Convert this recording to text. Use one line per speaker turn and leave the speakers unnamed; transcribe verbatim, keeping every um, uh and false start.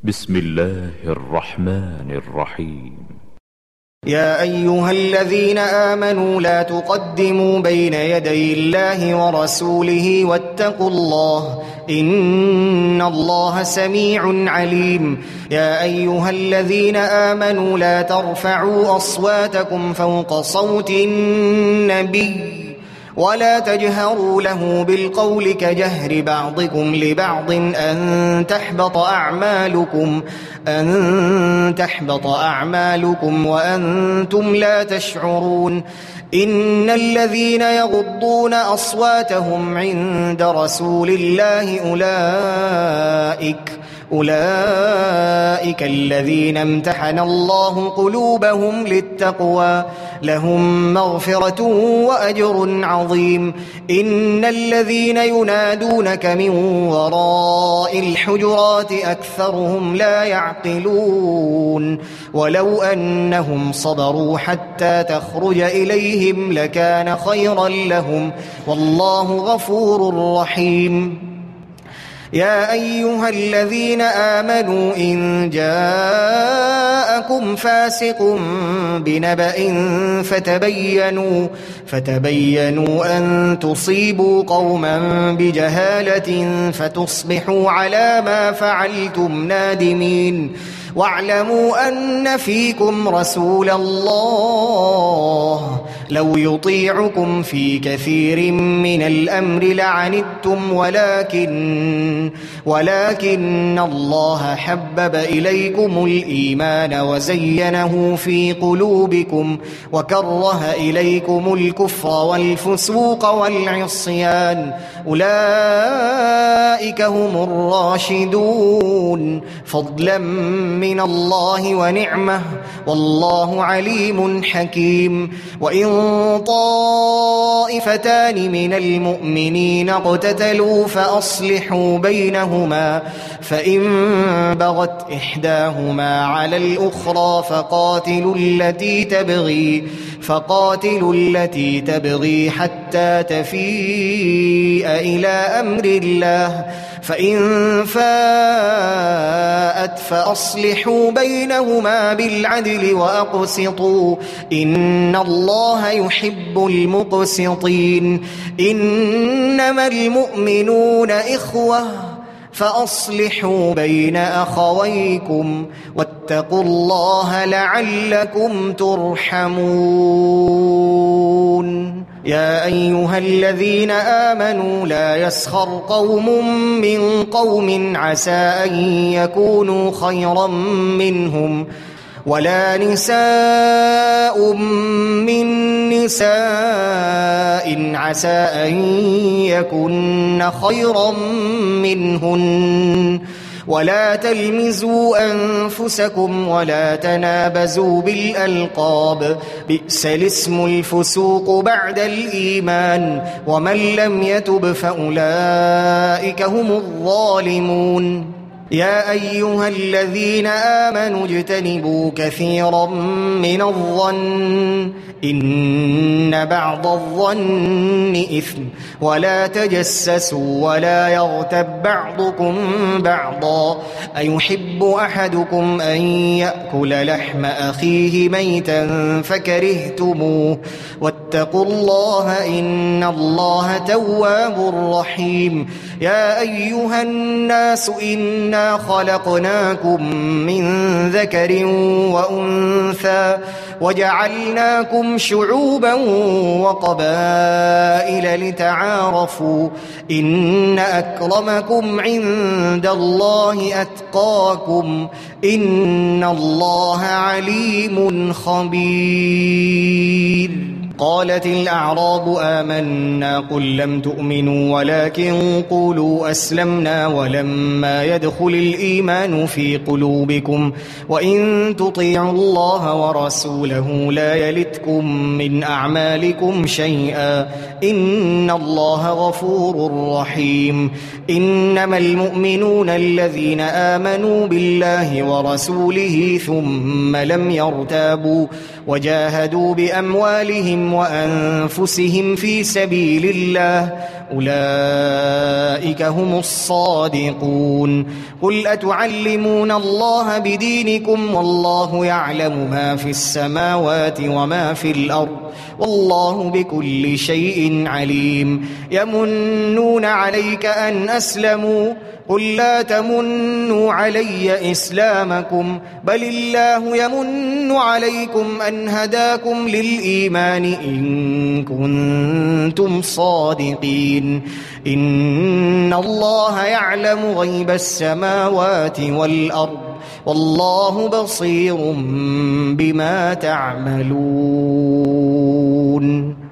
بسم الله الرحمن الرحيم.
يا أيها الذين آمنوا لا تقدموا بين يدي الله ورسوله واتقوا الله إن الله سميع عليم. يا أيها الذين آمنوا لا ترفعوا أصواتكم فوق صوت النبي ولا تجهروا له بالقول كجهر بعضكم لبعض أن تحبط أعمالكم أن تحبط أعمالكم وأنتم لا تشعرون. إن الذين يغضون أصواتهم عند رسول الله أولئك أولئك الذين امتحن الله قلوبهم للتقوى لهم مغفرة وأجر عظيم. إن الذين ينادونك من وراء الحجرات أكثرهم لا يعقلون ولو أنهم صبروا حتى تخرج إليهم لكان خيرا لهم والله غفور رحيم. يا أيها الذين آمنوا إن جاءكم فاسق بنبأ فتبينوا فتبينوا أن تصيبوا قوما بجهالة فتصبحوا على ما فعلتم نادمين. واعلموا أن فيكم رسول الله لو يطيعكم في كثير من الأمر لعنتم ولكن ولكن الله حبب إليكم الإيمان وزينه في قلوبكم وكره إليكم الكفر والفسوق والعصيان أولئك هم الراشدون فضلا من الله ونعمه والله عليم حكيم. وإن طائفتان من المؤمنين اقتتلوا فأصلحوا بينهما فإن بغت إحداهما على الأخرى فقاتلوا التي تبغي فقاتلوا التي تبغي حتى تفيء إلى أمر الله فإن فاءت فأصلحوا بينهما بالعدل وأقسطوا إن الله يحب المقسطين. إنما المؤمنون إخوة فأصلحوا بين أخويكم واتقوا الله لعلكم ترحمون. يا أيها الذين آمنوا لا يسخر قوم من قوم عسى أن يكونوا خيرا منهم ولا نساء من نساء عسى أن يكن خيرا منهن ولا تلمزوا أنفسكم ولا تنابزوا بالألقاب بئس الاسم الفسوق بعد الإيمان ومن لم يتب فأولئك هم الظالمون. يا أيها الذين آمنوا اجتنبوا كثيرا من الظن إن بعض الظن إثم ولا تجسسوا ولا يغتب بعضكم بعضا أيحب أحدكم أن يأكل لحم أخيه ميتا فكرهتموه واتقوا الله إن الله تواب رحيم. يا أيها الناس إنا خلقناكم من ذكر وأنثى وجعلناكم شعوبا وقبائل لتعارفوا إن أكرمكم عند الله أتقاكم إن الله عليم خبير. قالت الأعراب آمنا قل لم تؤمنوا ولكن قولوا أسلمنا ولما يدخل الإيمان في قلوبكم وإن تطيعوا الله ورسوله لا يلتكم من أعمالكم شيئا إن الله غفور رحيم. إنما المؤمنون الذين آمنوا بالله ورسوله ثم لم يرتابوا وجاهدوا بأموالهم بأموالهم وأنفسهم في سبيل الله أولئك هم الصادقون قل أتعلمون الله بدينكم والله يعلم ما في السماوات وما في الأرض والله بكل شيء عليم يمنون عليك أن أسلموا قل لا تمنوا علي إسلامكم بل الله يمن عليكم أن هداكم للإيمان إن كنتم صادقين إن الله يعلم غيب السماوات والأرض والله بصير بما تعملون